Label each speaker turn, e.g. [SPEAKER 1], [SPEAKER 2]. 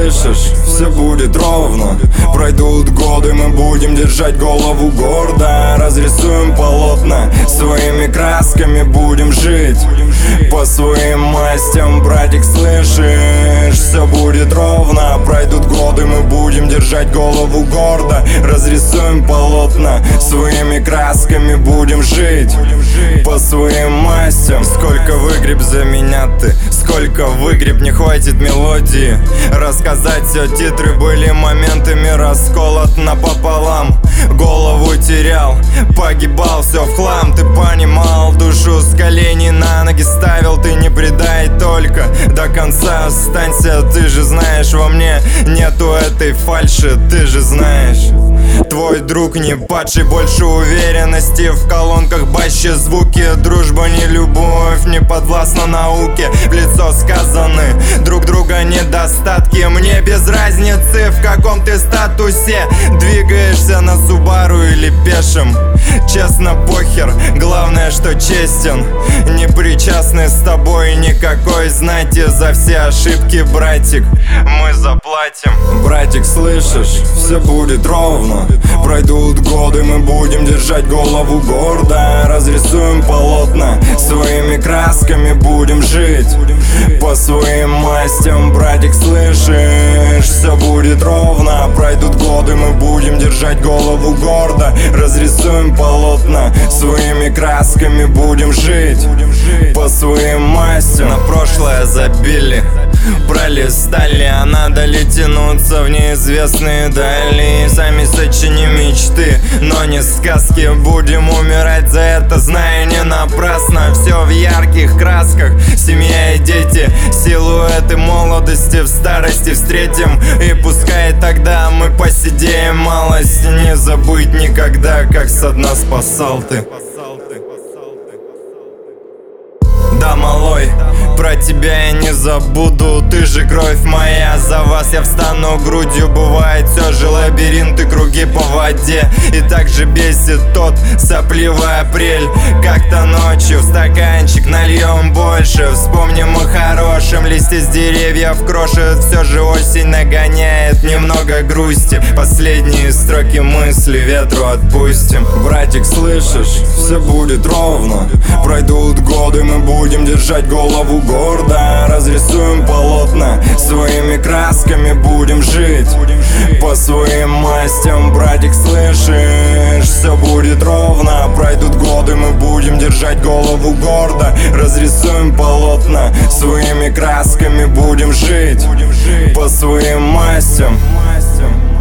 [SPEAKER 1] слышишь? Все будет ровно. Пройдут годы, мы будем держать голову гордо. Разрисуем полотна, своими красками будем жить по своим мастям, братик, слышишь? Все будет ровно. Пройдут годы, мы будем держать голову гордо. Разрисуем полотна, своими красками будем жить по своим мастям. Сколько выгреб за меня ты, сколько выгреб, не хватит мелодии рассказать все. Титры были моментами расколот напополам. Голову терял, погибал, все в хлам. Ты понимал, душу с коленей на ноги ставил. Ты не предай, только до конца останься. Ты же знаешь, во мне нету этой фальши. Ты же знаешь, твой друг не падший. Больше уверенности в колонках, баще звуки. Дружба не любовь, не подвластна науке. В лицо сказаны друг друга недостатки. Мне без разницы, в каком ты статусе. Двигаешься на Субару или пешим, честно, похер. Главное, что честен. Не причастны с тобой никакой знати. За все ошибки, братик, мы заплатим. Братик, слышишь? Все будет ровно. Пройдут годы, мы будем держать голову гордо. Разрисуем полотна, своими красками будем жить по своим мастям, братик, слышишь? Все будет ровно. Пройдут годы, мы будем держать голову гордо. Разрисуем полотна, своими красками будем жить по своим мастям. На прошлое забили, пролистали, а надо ли тянуться в неизвестные дали? Сами сочиним мечты, но не сказки. Будем умирать за это, зная не напрасно. Все в ярких красках, семья и дети, силуэты молодости в старости встретим. И пускай тогда мы посидеем малость. Не забыть никогда, как со дна спасал ты. Да, малой, про тебя я не забуду. Ты же кровь моя, за вас я встану грудью. Бывает все же лабиринты, круги по воде. И так же бесит тот сопливый апрель. Как-то ночью в стаканчик нальем больше. Вспомним о хорошем, листья с деревьев крошит. Все же осень нагоняет немного грусти. Последние строки мысли ветру отпустим. Братик, слышишь? Все будет ровно. Пройдут годы, мы будем держать голову гордо. Разрисуем полотна, своими красками будем жить по своим мастям, братик, слышишь? Все будет ровно. Пройдут годы, мы будем держать голову гордо. Разрисуем полотна, своими красками будем жить по своим мастям.